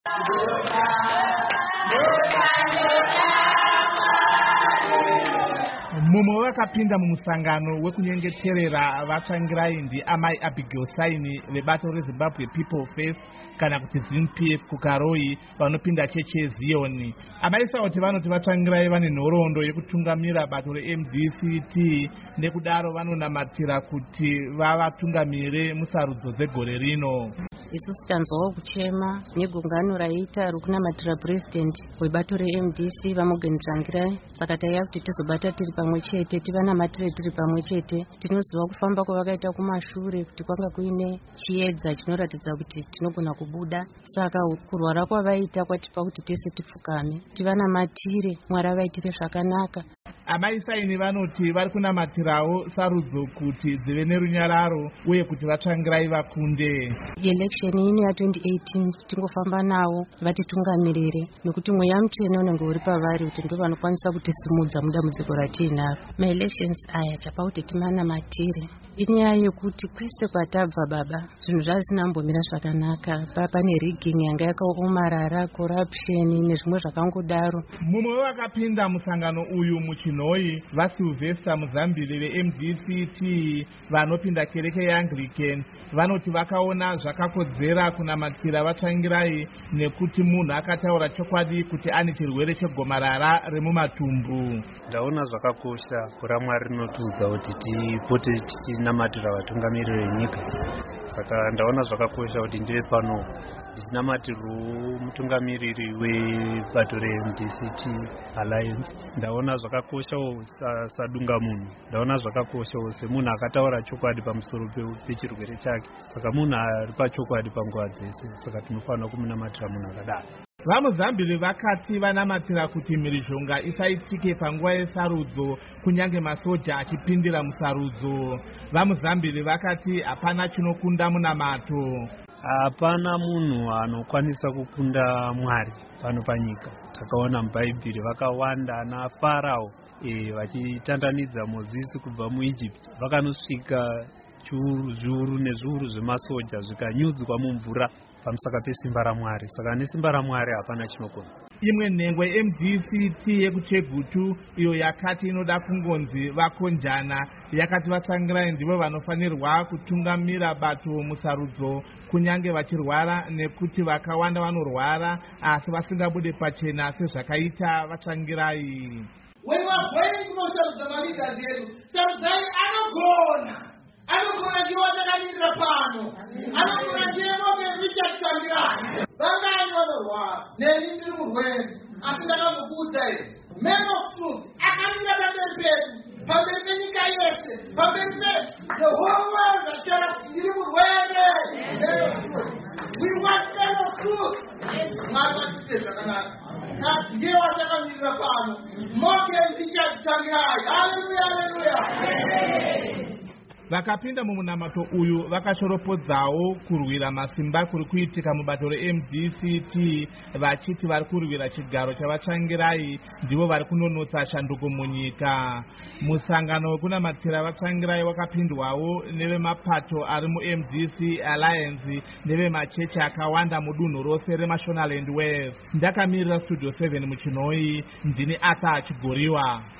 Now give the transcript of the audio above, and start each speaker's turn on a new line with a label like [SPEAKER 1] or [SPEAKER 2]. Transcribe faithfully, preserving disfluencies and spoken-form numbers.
[SPEAKER 1] Mumwe wakapinda mumusangano wekunyengeterera vatsvangirai ndiamai Abigail Saini vebato reZimbabwe People First kana kuti ZINU P F kuKaroi vanopinda chechi yeZioni. Amai Sauti vanoti vatsvangirai vane nhoroondo yekutungamira bato reM D C T, nekudaro vanonamatira kuti vavatungamire musarudzo dzegore rino.
[SPEAKER 2] Isusu tanzwawo kuchema negungano raita rokunamatira president webato reM D C vaMorgan Tsvangirai, saka taiya kuti tizobata tiri pamwe chete, tivanamatire tiri pamwe chete. Tinoziva kufamba kwavakaita kumashure kuti kwanga kuine chiedza chinoratidza kuti tinogona kubuda, saka kurwara kwavaita kwatipa kuti tese tipfukame tivanamatire, Mwari avaitire zvakanaka.
[SPEAKER 1] Amai Saini vanoti vari kunamatirawo sarudzo kuti dzive nerunyararo uye kuti vatsvangirai vakunde.
[SPEAKER 2] Election ino ya twenty eighteen tingofamba nawo vatitungamirire, nekuti mweya mutsvene unenge uri pavari kuti ndivo vanokwanisa kutisimudza mudambudziko ratinaro. Ma-elections aya chapa kuti timanamatire. Inyaya yekuti kwese kwatabva baba zvinhu zvazvisina kumbomira zvakanaka, pane rigging yanga yakaomarara, corruption nezvimwe zvakangodaro.
[SPEAKER 1] Mumwe wakapinda musangano uyu muchinhoi vaSylvester Muzambili veM D C T vanopinda kereke yeAnglican vanoti vakaona zvakakodzera kunamatira vatsvangirai nekuti munhu akataura chokwadi kuti ane chirwere chegomarara remumatumbu.
[SPEAKER 3] Ndaona zvakakosha kura Mwari rinotiudza kuti tipote tichinamatira vatungamiriri venyika, saka ndaona zvakakosha kuti ndive pano ndichinamatiro mutungamiriri webato reM D C T Alliance. Ndaona zvakakosha sadunga munhu, ndaona zvakakosha semunhu akataura chokwadi pamusoro pechirwere chake, saka munhu ari pachokwadi panguva dzese, saka tinofanira kumunamatira munhu akadaro.
[SPEAKER 1] VaMuzambili vakati vanamatira kuti mhirizhonga isaitike panguva yesarudzo kunyange masoja achipindira musarudzo. VaMuzambili vakati hapana chinokunda munamato.
[SPEAKER 3] Hapana munhu anokwanisa kukunda Mwari pano panyika. Takaona muBhaibheri vakawanda ana Farao e, vachitandanidza Mozisi kubva muEgypt, vakanosvika chiuru zviuru nezviuru zvemasoja zvikanyudzwa mumvura pamusaka pesimba raMwari, saka nesimba raMwari hapana chinokona.
[SPEAKER 1] Imwe nhengo yeM D C T yekuChegutu iyo yakati inoda kungonzi vakonjana yakati vatsvangirai ndivo vanofanirwa kutungamira bato musarudzo kunyange vachirwara, nekuti vakawanda vanorwara asi vasingabude pachena sezvakaita vatsvangirai.
[SPEAKER 4] When we are praying kunosarudza maleaders edu, sarudzai anogona anogona ndiwatakanindira pano, anogona ndiyemoke Richard Tsvangirai. Vangani vanorwara neni ndiri murwere, asi ndakazokuudza iri man of truth akamira pamberi pedu, pamberi penyika yese, pamberi pedu the whole world achitaura kuti ndiri murwere. We want man of truth. Mwari vatite zvakanaka, ndiye watakamirira pano, Morgan Richard Tsvangirai. Haleluya, haleluya.
[SPEAKER 1] Vakapinda mumunamato uyu vakashoropodzawo kurwira masimba kuri kuitika mubato reM D C T vachiti vari kurwira chigaro chavatsvangirai ndivo vari kunonotsa shanduko munyika. Musangano wekunamatira vatsvangirai wakapindwawo nevemapato ari muM D C Alliance nevemachechi akawanda mudunhu rose reMashonaland West. Ndakamirira Studio seven muchinhoi, ndini Arthur Chigoriwa.